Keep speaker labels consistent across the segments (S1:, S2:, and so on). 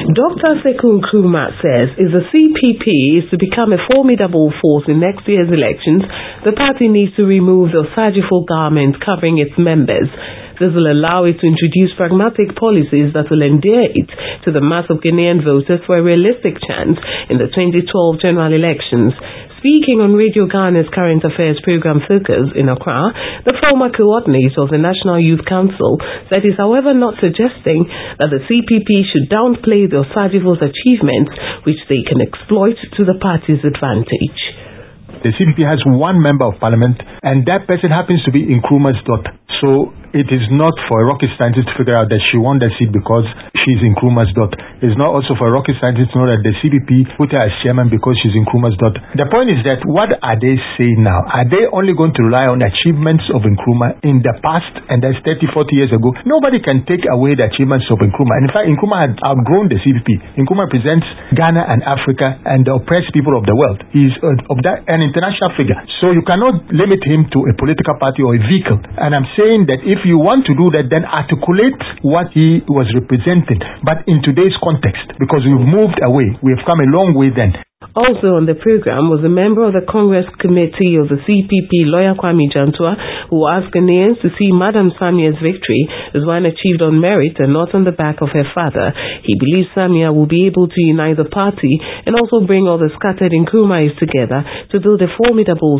S1: Dr. Sekou Nkrumah says if the CPP is to become a formidable force in next year's elections, the party needs to remove the surgical garment covering its members. This will allow it to introduce pragmatic policies that will endear it to the mass of Ghanaian voters for a realistic chance in the 2012 general elections. Speaking on Radio Ghana's current affairs program Focus in Accra, the former coordinator of the National Youth Council said he's however not suggesting that the CPP should downplay the Osagyefos' achievements which they can exploit to the party's advantage.
S2: The CPP has one member of parliament and that person happens to be Nkrumah's daughter. So it is not for a rocket scientist to figure out that she won that seat because she's Nkrumah's daughter. It's not also for a rocket scientist to know that the CPP put her as chairman because she's Nkrumah's daughter. The point is that what are they saying now? Are they only going to rely on achievements of Nkrumah in the past, and that's 30, 40 years ago? Nobody can take away the achievements of Nkrumah. And in fact, Nkrumah had outgrown the CPP. Nkrumah represents Ghana and Africa and the oppressed people of the world. He's an international figure. So you cannot limit him to a political party or a vehicle. And I'm saying that if you want to do that, then articulate what he was representing, but in today's context, because we've moved away. We've come a long way then.
S1: Also on the program was a member of the Congress Committee of the CPP, lawyer Kwame Jantua, who asked Ghanaians to see Madam Samia's victory as one achieved on merit and not on the back of her father. He believes Samia will be able to unite the party and also bring all the scattered Nkrumahs together to build a formidable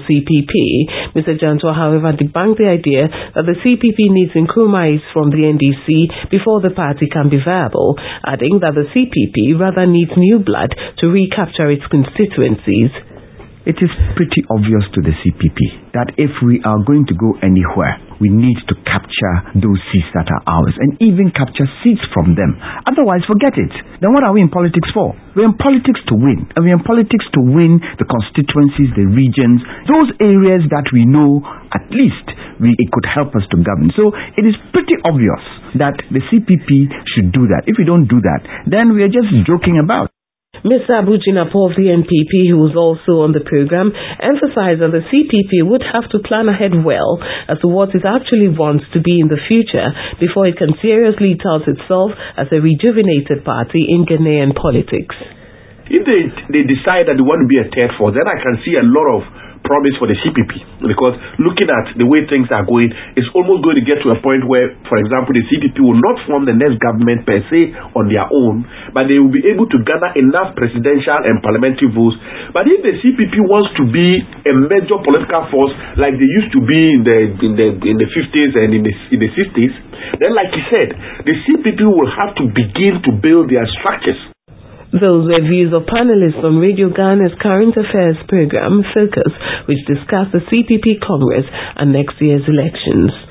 S1: CPP. Mr. Jantua, however, debunked the idea that the CPP needs Nkrumahs from the NDC before the party can be viable, adding that the CPP rather needs new blood to recapture its constituencies.
S3: It is pretty obvious to the CPP that if we are going to go anywhere, we need to capture those seats that are ours and even capture seats from them. Otherwise, forget it. Then what are we in politics for? We're in politics to win. And we're in politics to win the constituencies, the regions, those areas that we know at least it could help us to govern. So it is pretty obvious that the CPP should do that. If we don't do that, then we are just joking about.
S1: Mr. Abu Jinapor of the NPP, who was also on the program, emphasized that the CPP would have to plan ahead well as to what it actually wants to be in the future before it can seriously tout itself as a rejuvenated party in Ghanaian politics.
S4: If they decide that they want to be a third force, then I can see a lot of promise for the CPP, because looking at the way things are going, it's almost going to get to a point where, for example, the CPP will not form the next government per se on their own, but they will be able to gather enough presidential and parliamentary votes. But if the CPP wants to be a major political force like they used to be in the 50s and in the 60s, then, like you said, the CPP will have to begin to build their structures.
S1: Those were views of panelists on Radio Ghana's current affairs program, Focus, which discussed the CPP Congress and next year's elections.